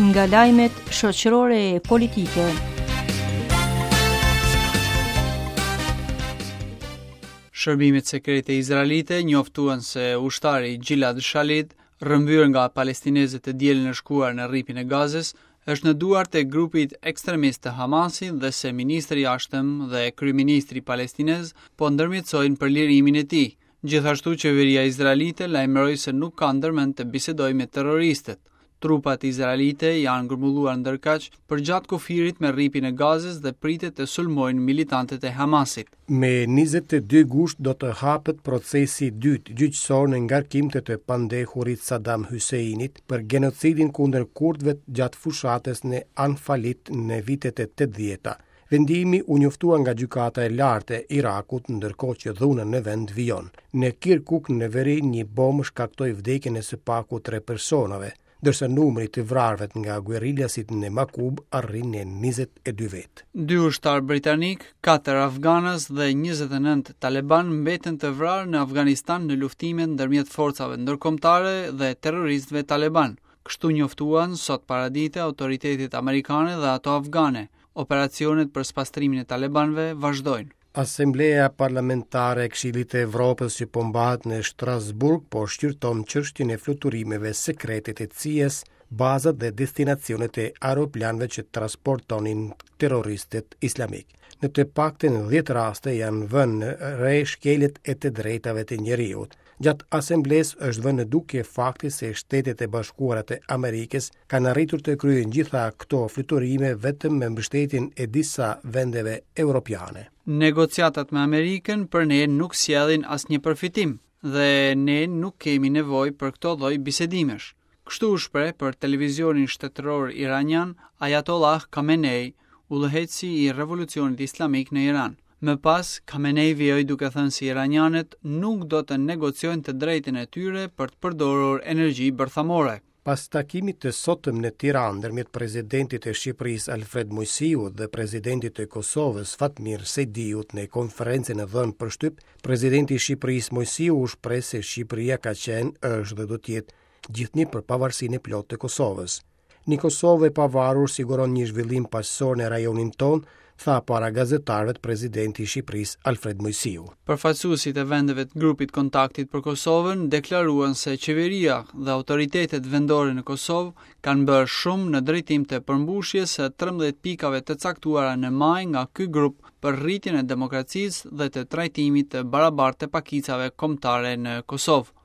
nga lajmet shoqërore e politike. Shërbimet sekrete izraelite njoftuan se ushtari Gilad Shalit, rrëmbyer nga palestinezët e dielën e shkuar në rripin e Gazës, është në duart e grupit ekstremist të Hamasit dhe se ministri i jashtëm dhe kryeministri palestinez po ndërmjetësojnë për lirimin e tij. Gjithashtu qeveria izraelite lajmëroi se nuk ka ndërmend të bisedojë me terroristët. Trupat izraelite janë grumbulluar ndërkaq përgjatë kufirit me rripin e Gazës dhe pritet të sulmojnë militantët e Hamasit. Me 22 gusht do të hapet procesi i dytë gjyqësor në ngarkimtet e pandehurit Saddam Husseinit për genocidin kundër kurdëve gjatë fushatës në Anfalit në vitet e 80-ta. Vendimi u njoftua nga gjykata e lartë e Irakut, ndërkohë që dhunën në vend vijon. Në Kirkuk në veri një bombë shkaktoi vdekjen e së paku 3 personave, ndërsa numri të vrarëve nga gueriljasit në Makub arrin në 22 vet. 2 ushtar britanik, 4 afganës dhe 29 taleban mbeten të vrarë në Afganistan në luftimet ndërmjet forcave ndërkombëtare dhe terroristëve taleban. Kështu njoftuan sot paradite autoritetet amerikane dhe ato afgane. Operacionet për spastrimin e talebanëve vazhdojnë. Asembleja parlamentare e Këshillit të Evropës që po mbahet në Strasburg po shqyrton çështjen e fluturimeve sekrete të CIA-s, bazat dhe destinacionet e aeroplanëve që transportonin terroristët islamik. Në të paktën 10 raste janë vënë re shkeljet e të drejtave të njeriut. Gjatë asemblesë është vënë në dukje fakti se Shtetet e Bashkuara të Amerikës kanë arritur të kryejnë gjitha këto fluturime vetëm me mbështetjen e disa vendeve europiane. Negociatat me Amerikën për ne nuk sjellin asnjë përfitim dhe ne nuk kemi nevojë për këto lloj bisedimesh. Kështu u shpreh për televizionin shtetëror iranian Ayatollah Khamenei, udhëheqësi i revolucionit islamik në Iran. Më pas, Khamenei vijoi duke thënë se iranianët nuk do të negociojnë të drejtën e tyre për të përdorur energji bërthamore. Pas takimit të sotëm në Tiranë ndërmjet presidentit e Shqipërisë Alfred Mojsiut dhe presidentit të Kosovës Fatmir Sejdiut në konferencën e dhënë për shtyp, presidenti i Shqipërisë Mojsiu u shpreh se Shqipëria ka qenë, është dhe do të jetë gjithnjë për pavarësinë e plotë të Kosovës. Një Kosovë e pavarur siguron një zhvillim paqësor në rajonin tonë, tha para gazetarëve presidenti i Shqipërisë Alfred Mojsiu. Përfaqësuesit e vendeve të grupit kontaktit për Kosovën deklaruan se qeveria dhe autoritetet vendore në Kosovë kanë bërë shumë në drejtim të përmbushjes së 13 pikave të caktuara në maj nga ky grup për rritjen e demokracisë dhe të trajtimit të barabartë të pakicave kombëtare në Kosovë.